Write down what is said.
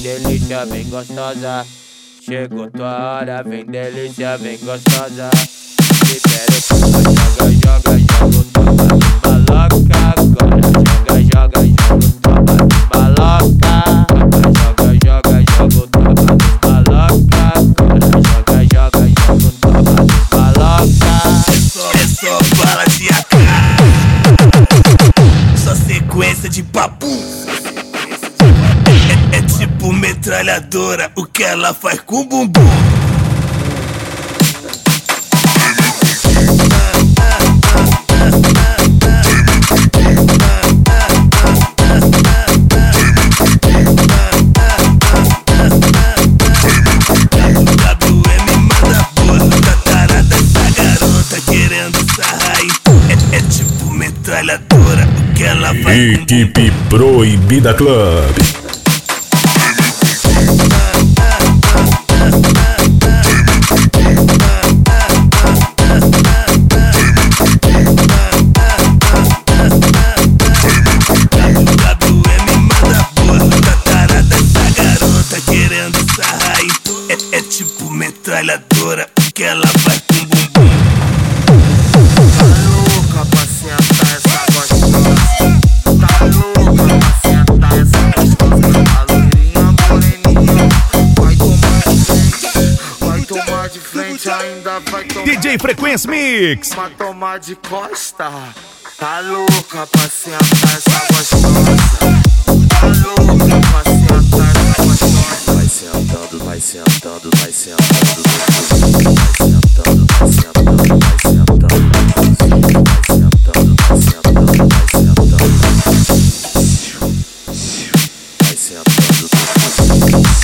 delícia, vem gostosa. Chegou tua hora, vem delícia, vem gostosa. Libera o toma, joga, joga, joga o toma do maloca. Agora joga, joga, joga o toma do maloca. Joga, joga, joga o toma do maloca. Agora joga, joga, joga o toma do maloca. É só bala de AK, só sequência de papo. É tipo metralhadora, o que ela faz com o bumbum. WM manda porra, tá tarada essa garota querendo sarrar aí. É tipo metralhadora, o que ela faz com o bumbum. Equipe Proibida Club. WM manda porra, tá tarada essa garota querendo sarrar aí. É tipo metralhadora, o que ela faz com o bumbum. Tá louca pra sentar essa gostosa. Tá louca pra sentar essa gostosa. A loirinha moreninha vai tomar de frente, ainda vai tomar DJ Frequência Mix. pra tomar de costa. Tá louca pra sentar essa gostosa. Tá louca pra sentar essa gostosa. Vai sentando, vai sentando, vai sentando. Vai sentando, vai sentando, vai sentando. Vai sentando, vai sentando, vai sentando. Vai sentando.